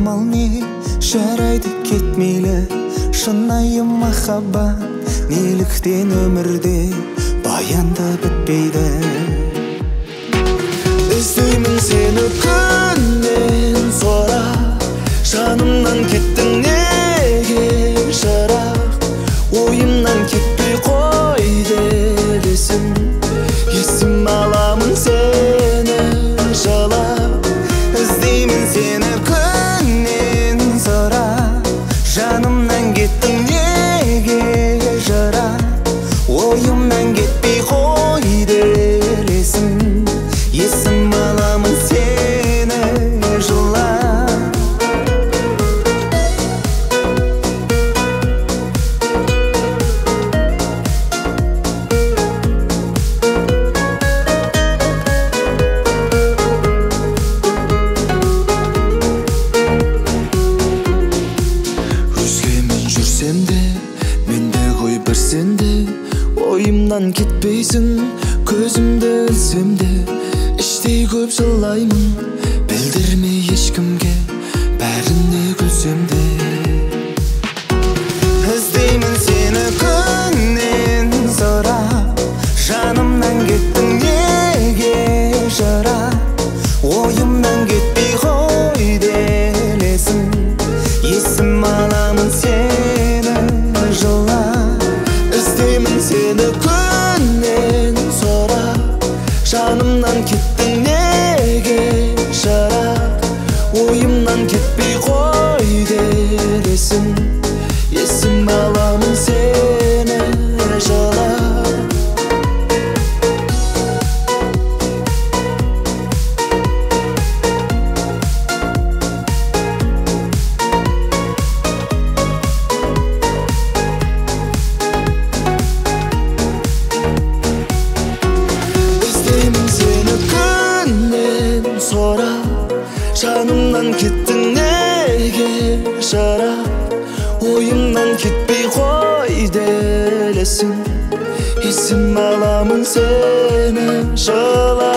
амал не, жарайды кетмейлі. Шынайы махаббат неліктен өмірде баянда бітпейді. Іздеймін сені күннен сұрап, жанымнан кеттің неге жырақ, ойымнан кетпей қойды десін. Есім аламын сені жылап, іздеймін сені күннен сұрап, жанымнан кеттің неге жырақ, ойымнан кетпей қойды десін. Есім аламын сені жылап. Өзгемен жүрсем де, менде ғой бір сенде, ойымнан кетпейсің, көзімді ілсем де, іштей көп жылаймын, білдірмей ешкімге, бәріне күлсем де. Іздеймін сені күннен сұрап, жанымнан кеттің неге жырақ, ойымнан кетпей қойды елесің. Есім аламын сені жылап. Іздеймін сені күннен сұрап, жанымнан кеттің неге жырақ, ойымнан кетпей қойды десін. Есім аламын сені жылап. Іздеймін сені күннен сұрап, жанымнан кеттің неге жырақ, ойымнан кетпей қойды елесің. Есім аламын сені жылап.